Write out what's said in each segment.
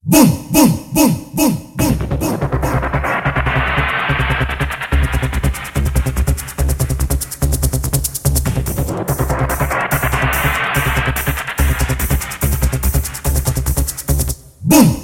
Boom, boom, boom, boom, boom, boom. Boom.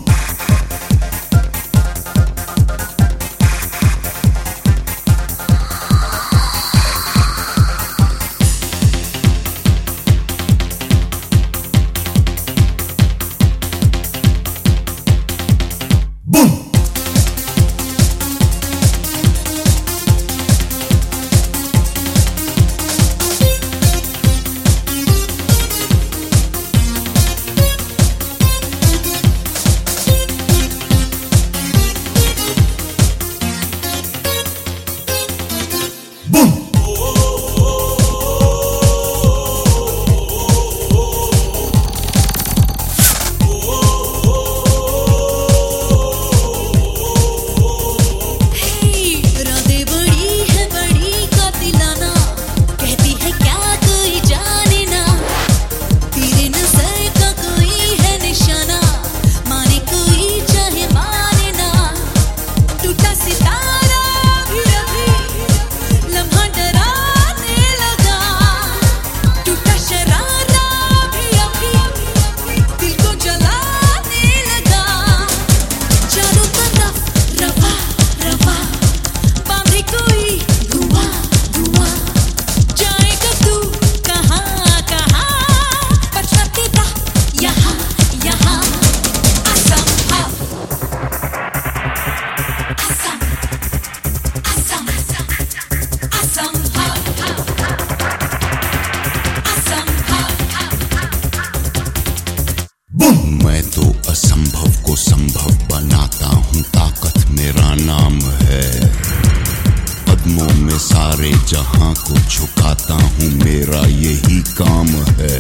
मैं तो असंभव को संभव बनाता हूँ, ताकत मेरा नाम है। कदमों में सारे जहां को झुकाता हूँ, मेरा यही काम है।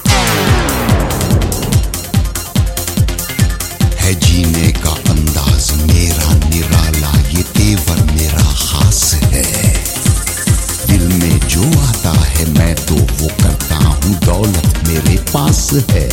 जीने का अंदाज मेरा निराला, ये तेवर मेरा खास है। दिल में जो आता है मैं तो वो करता हूँ, दौलत मेरे पास है।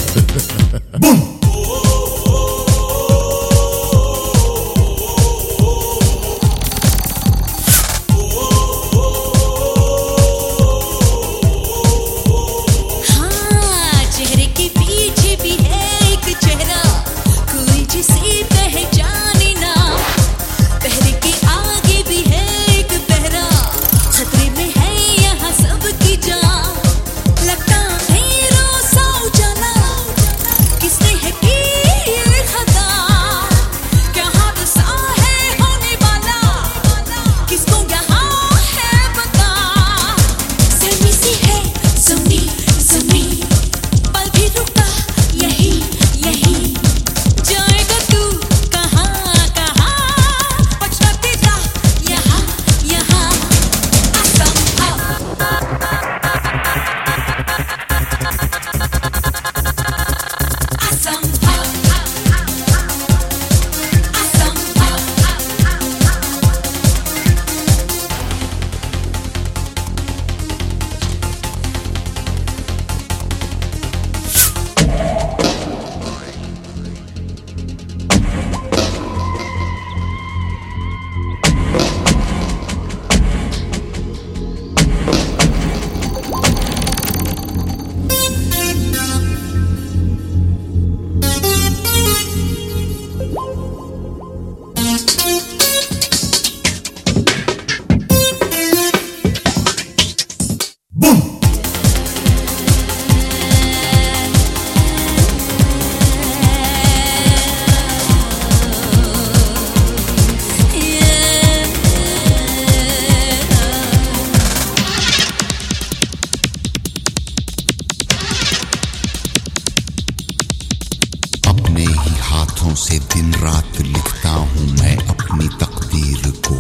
हाथों से दिन रात लिखता हूँ मैं अपनी तकदीर को।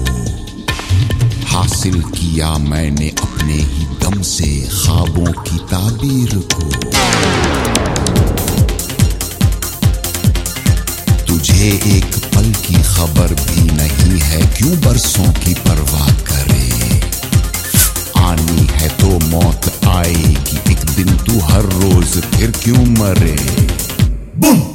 हासिल किया मैंने अपने ही दम से ख्वाबों की ताबीर को। तुझे एक पल की खबर भी नहीं है, क्यों बरसों की परवाह करे। आनी है तो मौत आएगी एक दिन, तू हर रोज फिर क्यों मरे।